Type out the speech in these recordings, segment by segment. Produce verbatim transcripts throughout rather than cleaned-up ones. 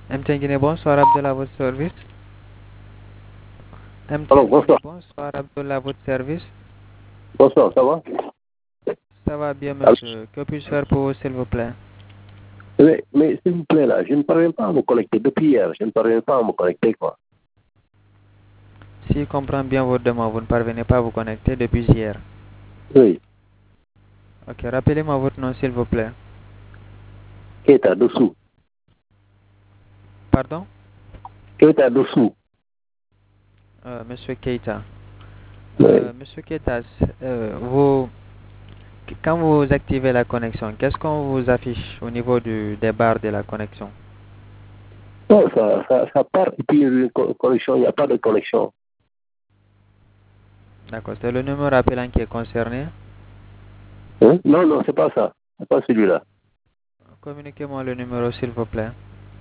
M T N Guinée, bonsoir Abdullah, votre service. Alors, M T N Guinée, bonsoir. bonsoir Abdullah, votre service. Bonsoir, ça va? Ça va bien, Alors, monsieur. Que puis-je faire pour vous, s'il vous plaît? mais mais s'il vous plaît, là, je ne parviens pas à me connecter depuis hier. Je ne parviens pas à me connecter, quoi. Si je comprends bien votre demande, vous ne parvenez pas à vous connecter depuis hier. Oui. Ok, rappelez-moi votre nom, s'il vous plaît. Keita dessous. Pardon? Keita dessous. Euh, monsieur Keita. Oui. Euh, monsieur Keita, euh, vous, quand vous activez la connexion, qu'est-ce qu'on vous affiche au niveau du, des barres de la connexion? Non, ça, ça, ça part et puis une co- connexion, il n'y a pas de connexion. D'accord, c'est le numéro appelant qui est concerné. Hein? Non, non, c'est pas ça. C'est pas celui-là. Communiquez-moi le numéro, s'il vous plaît.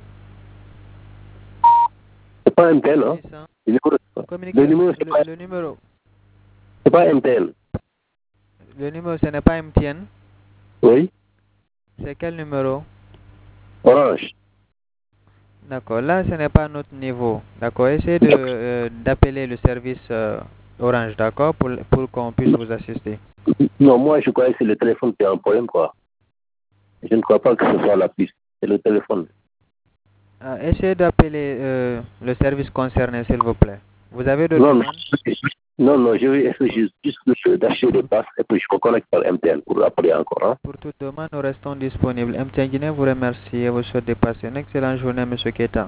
C'est pas M T L, hein? six cents. Le numéro, le Communiquez numéro, c'est le, pas, le numéro. c'est pas M T L. Le numéro, ce n'est pas M T N. Oui. C'est quel numéro? Orange. D'accord, là, ce n'est pas notre niveau. D'accord, essayez de, euh, d'appeler le service euh, Orange, d'accord, pour, pour qu'on puisse vous assister. Non, moi, je crois que c'est le téléphone qui a un problème, quoi. Je ne crois pas que ce soit la puce. C'est le téléphone. Euh, essayez d'appeler euh, le service concerné, s'il vous plaît. Vous avez d'autres Non, demandes? non, non, je vais essayer juste d'acheter des passes et puis je me connecte par M T N pour appeler encore. Hein. Pour toute demande, nous restons disponibles. M T N Guinée vous remercie et vous souhaite de passer une excellente journée, monsieur Keita.